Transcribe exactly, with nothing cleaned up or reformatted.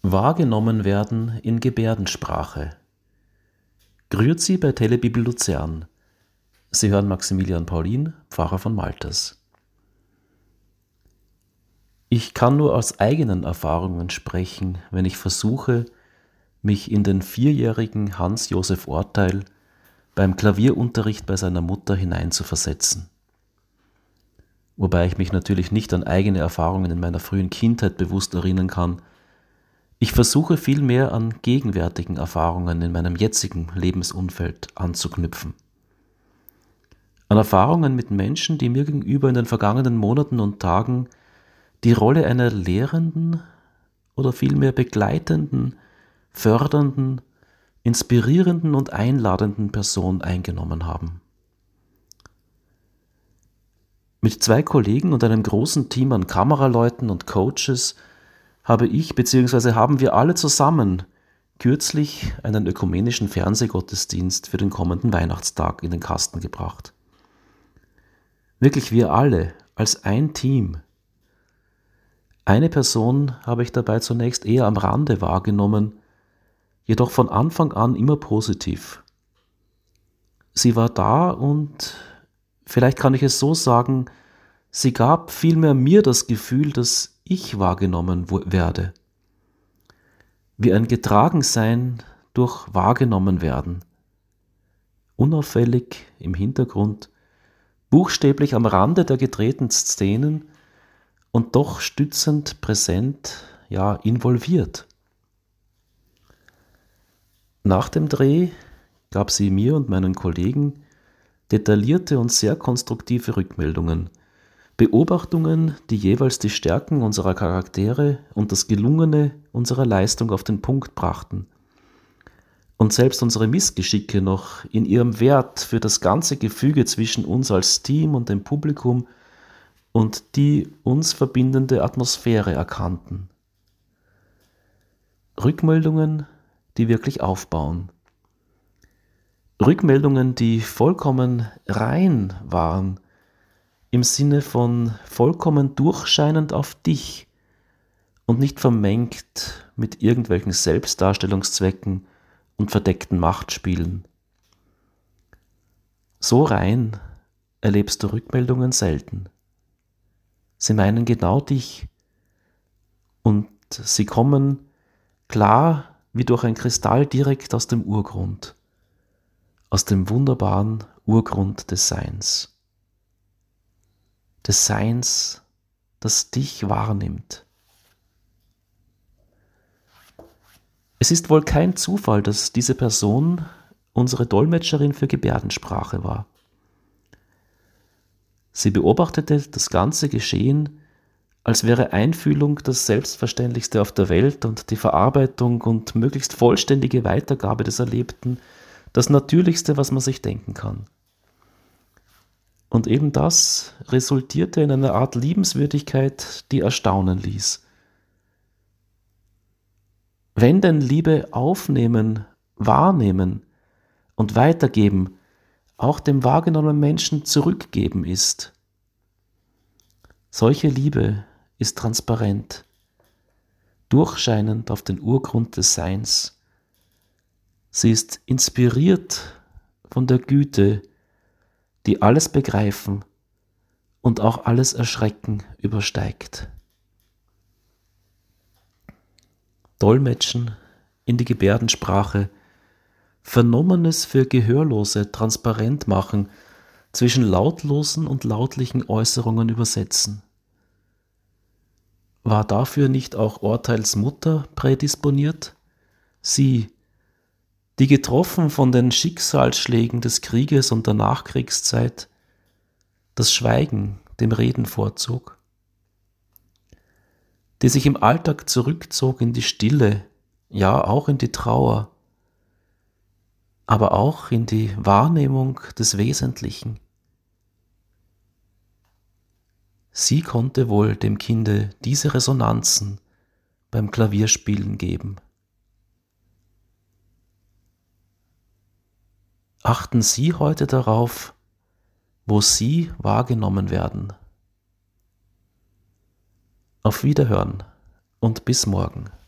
Wahrgenommen werden in Gebärdensprache. Grüezi bei Telebibel Luzern. Sie hören Maximilian Paulin, Pfarrer von Malters. Ich kann nur aus eigenen Erfahrungen sprechen, wenn ich versuche, mich in den vierjährigen Hans-Josef Orteil beim Klavierunterricht bei seiner Mutter hineinzuversetzen. Wobei ich mich natürlich nicht an eigene Erfahrungen in meiner frühen Kindheit bewusst erinnern kann. Ich versuche vielmehr an gegenwärtigen Erfahrungen in meinem jetzigen Lebensumfeld anzuknüpfen. An Erfahrungen mit Menschen, die mir gegenüber in den vergangenen Monaten und Tagen die Rolle einer lehrenden oder vielmehr begleitenden, fördernden, inspirierenden und einladenden Person eingenommen haben. Mit zwei Kollegen und einem großen Team an Kameraleuten und Coaches habe ich bzw. haben wir alle zusammen kürzlich einen ökumenischen Fernsehgottesdienst für den kommenden Weihnachtstag in den Kasten gebracht. Wirklich wir alle als ein Team. Eine Person habe ich dabei zunächst eher am Rande wahrgenommen, jedoch von Anfang an immer positiv. Sie war da und, vielleicht kann ich es so sagen, sie gab vielmehr mir das Gefühl, dass ich wahrgenommen werde. Wie ein Getragensein durch wahrgenommen werden. Unauffällig im Hintergrund, buchstäblich am Rande der gedrehten Szenen und doch stützend, präsent, ja involviert. Nach dem Dreh gab sie mir und meinen Kollegen detaillierte und sehr konstruktive Rückmeldungen, Beobachtungen, die jeweils die Stärken unserer Charaktere und das Gelungene unserer Leistung auf den Punkt brachten und selbst unsere Missgeschicke noch in ihrem Wert für das ganze Gefüge zwischen uns als Team und dem Publikum und die uns verbindende Atmosphäre erkannten. Rückmeldungen, die wirklich aufbauen. Rückmeldungen, die vollkommen rein waren, im Sinne von vollkommen durchscheinend auf dich und nicht vermengt mit irgendwelchen Selbstdarstellungszwecken und verdeckten Machtspielen. So rein erlebst du Rückmeldungen selten. Sie meinen genau dich und sie kommen klar wie durch ein Kristall direkt aus dem Urgrund, aus dem wunderbaren Urgrund des Seins. Des Seins, das dich wahrnimmt. Es ist wohl kein Zufall, dass diese Person unsere Dolmetscherin für Gebärdensprache war. Sie beobachtete das ganze Geschehen, als wäre Einfühlung das Selbstverständlichste auf der Welt und die Verarbeitung und möglichst vollständige Weitergabe des Erlebten das Natürlichste, was man sich denken kann. Und eben das resultierte in einer Art Liebenswürdigkeit, die erstaunen ließ. Wenn denn Liebe aufnehmen, wahrnehmen und weitergeben auch dem wahrgenommenen Menschen zurückgeben ist, solche Liebe ist transparent, durchscheinend auf den Urgrund des Seins. Sie ist inspiriert von der Güte, die alles Begreifen und auch alles Erschrecken übersteigt. Dolmetschen in die Gebärdensprache, Vernommenes für Gehörlose transparent machen, zwischen lautlosen und lautlichen Äußerungen übersetzen. War dafür nicht auch Orteils Mutter prädisponiert? Sie, die getroffen von den Schicksalsschlägen des Krieges und der Nachkriegszeit das Schweigen dem Reden vorzog, die sich im Alltag zurückzog in die Stille, ja auch in die Trauer, aber auch in die Wahrnehmung des Wesentlichen. Sie konnte wohl dem Kinde diese Resonanzen beim Klavierspielen geben. Achten Sie heute darauf, wo Sie wahrgenommen werden. Auf Wiederhören und bis morgen.